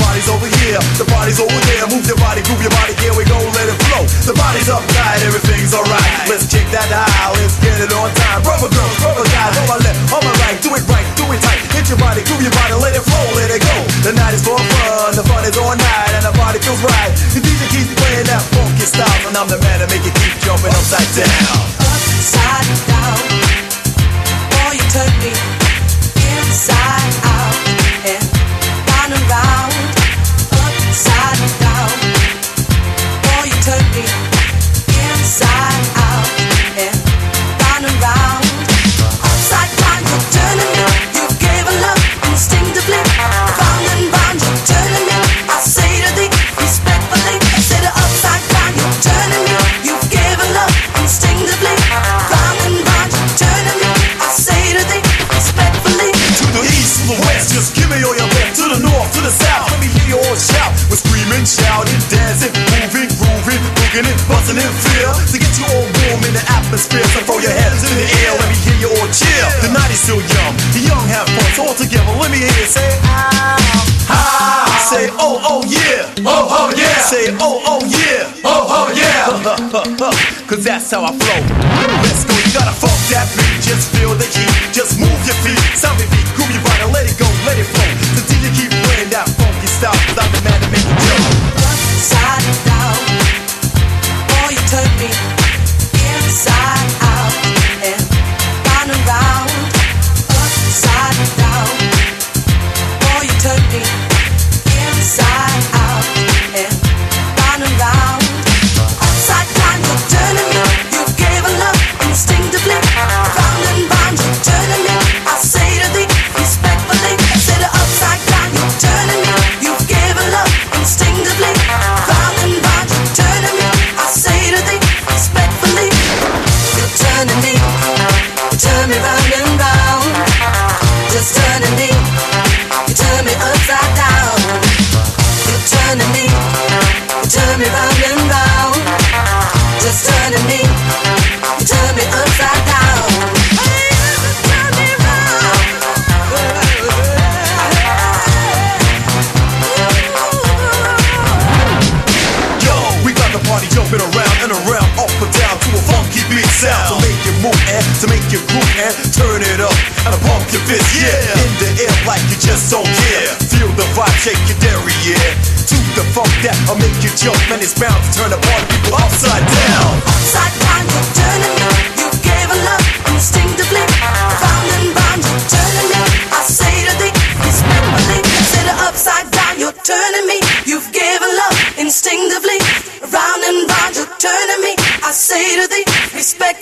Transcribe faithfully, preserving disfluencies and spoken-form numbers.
party's over here, the party's over there. Move your body, groove your body, here we go, let it flow. The body's uptight, everything's alright. Let's kick that dial, let's get it on time. Rubber girls, rubber guys, on my left, on my right. Do it right, do it tight. Hit your body, groove your body, let it flow, let it go. The night is for fun, the fun is all night, and the party feels right. The D J keeps playing that funky style, and I'm the man to make it keep jumping upside down. Upside down, boy you turn me inside out and round and round. Upside down, boy you turn me inside out and round and round. Upside down, you're turning me. You gave a love instinctively. Round and round, you're turning me. I say to thee respectfully. I say the upside down, you're turning me. You gave a love instinctively. Round and round, you're turning me. I say to thee respectfully. To the east, to the west, just give me all your best. To the north, to the south, let me hear you all shout. We're screaming, shouting, dancing, moving, grooving, booging it, buzzing in fear. To get you all warm in the atmosphere, so throw your hands in the air, let me hear you all cheer. The night is still young, the young have fun, so all together, let me hear you say, ah, ah. Say, oh, oh, yeah, oh, oh, yeah. Say, oh, oh, yeah, oh, oh, yeah. Cause that's how I flow. Let's go, you gotta funk that beat, just feel the heat, just move your feet, sound your feet, groove your body, let it go, let it flow. The D J keep playing that funky style, cause I'm the man to make it go. Upside down, boy you turn me inside out and round and round. Upside down, boy you turn me inside out and round and round. Upside down, you're turning me. You gave a love instinctively. Round and round, you're turning me. I say to thee respectfully. I say the upside down, you're turning me. You gave a love instinctively. Round and round, you're turning me. I say to thee respectfully. You're turning me. You turn me round and round. Just turning me. You turn me upside down. You're turning me. You turn me round and round. Just turning me. You turn me upside down. Hey, turn me round. Yo, we got the party jumping around and around, up and down to a funky beat sound. To make you move and to make you groove and turn it up and pump your fist, yeah. In the air like you just don't care. Feel the vibe, shake your derriere. To the funk that'll make you jump, and it's bound to turn the party people upside down. Upside down, you're turning me. You gave a love instinctively. Round and round, you're turning me. I say to thee respectfully. I say the upside down, you're turning me. You've gave a love instinctively. Round and round, you're turning me. I say to thee respect.